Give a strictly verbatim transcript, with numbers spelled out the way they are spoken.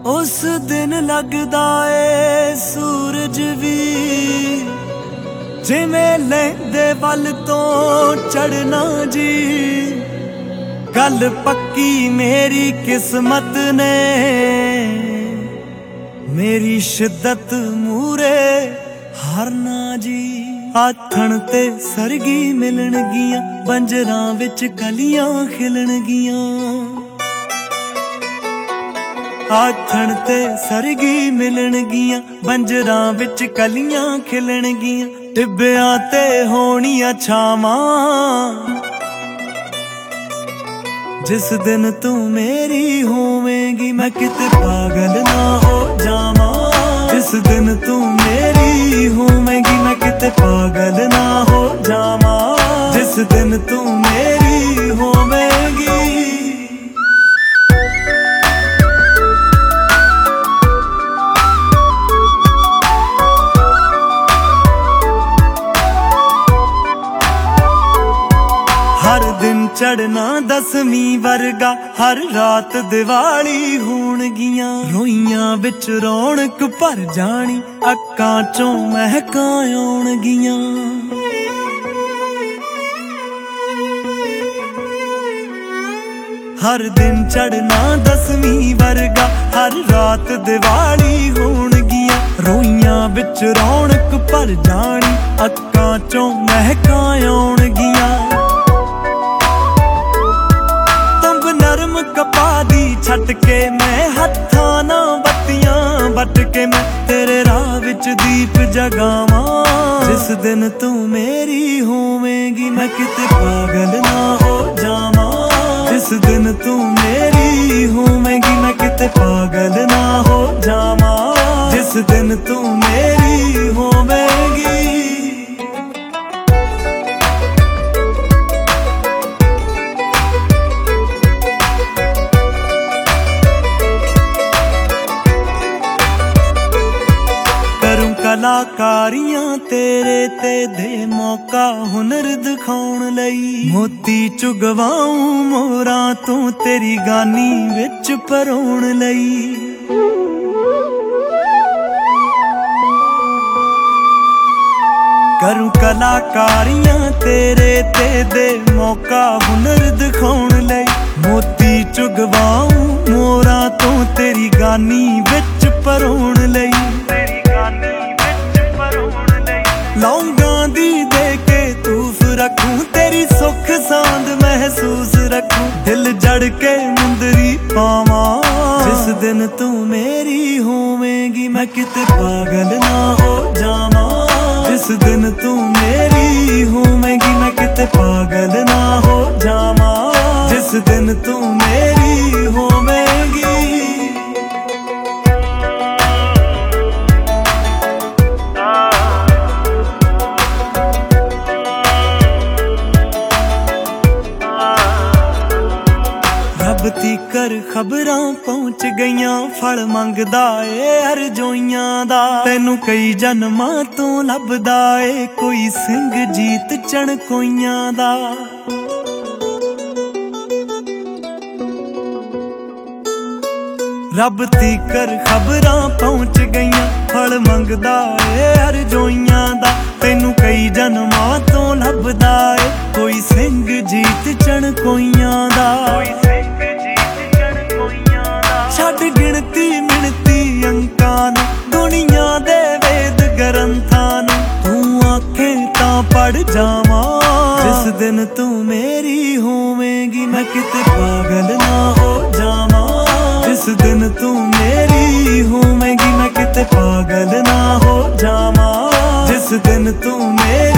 उस दिन लगदा ए सूरज भी जिवें लैंदे वल तो चढ़ना जी। गल पक्की मेरी किस्मत ने मेरी शिद्दत मूरे हारना जी। आथण ते सरगी मिलणगियां बंजरां विच कलियां खिलणगियां। आथण ते सरगी मिलणगियां बंजरां विच कलियां खिलणगियां। टिब्बियां ते होणियां छावां जिस दिन तू मेरी होवेंगी मैं किते पागल ना हो जावां। जिस दिन तू मेरी होवेंगी मैं किते पागल ना हो जावां। जिस दिन तू मेरी होवेंगी। हर दिन चढ़ना दसवीं वर्गा हर रात दिवाली होणगियां। रोइयां विच रौनक भर जानी अक्कां चों महकां आउणगियां। हर दिन चढ़ना दसवीं वर्गा हर रात दिवाली होणगियां। रोइयां विच रौनक भर जानी अक्कां चों महकां आउणगियां। नरम कपा दी छट के मैं हत्थां ना बत्तियां बट के मैं तेरे राह विच दीप जगावां। जिस दिन तू मेरी होवेंगी मैं किते पागल ना हो जावां। जिस दिन तू मेरी होवेंगी मैं किते पागल ना हो जावां। जिस दिन तू मेरी होवेंगी। कलाकारियां तेरे ते दे मौका हुनर दिखाउण लई। मोती चुगवाऊं मोरां तू तेरी गानी विच परोण लई। करूं कलाकारियां तेरे ते दे मौका हुनर दिखाउण लई। मोती चुगवाऊं मोरां तू तेरी गानी विच परोण लई। लौंगां दी दे के तूफ रखूं तेरी सुख सांद महसूस रखूं। दिल जड़ के मुंदरी पावां। जिस दिन तू मेरी होवेंगी मैं किते पागल ना हो जावां। जिस दिन तू मेरी होवेंगी मैं किते पागल ना हो जावां। जिस दिन तू मेरी होवेंगी। रब तीकर खबरां पहुंच गईयां फल मंगदा ए अरजोइयां दा। तैनू कई जन्मां तो लभदा ए कोई सिंह जीत चणकोइयां दा। रब तीकर खबरां पहुंच गईयां फल मंगदा ए अरजोइयां दा। तैनू कई जन्मां तो लभदा ए कोई सिंह जीत चणकोइयां दा। छड़ गिणती मिणती अंकां नूं दुनिया दे वेद ग्रंथां नूं तू आखे तां पढ़ जावां। जिस दिन तू मेरी होवेंगी मैं किते पागल ना हो जावां। जिस दिन तू मेरी होवेंगी मैं किते पागल ना हो जावां। जिस दिन तू मेरी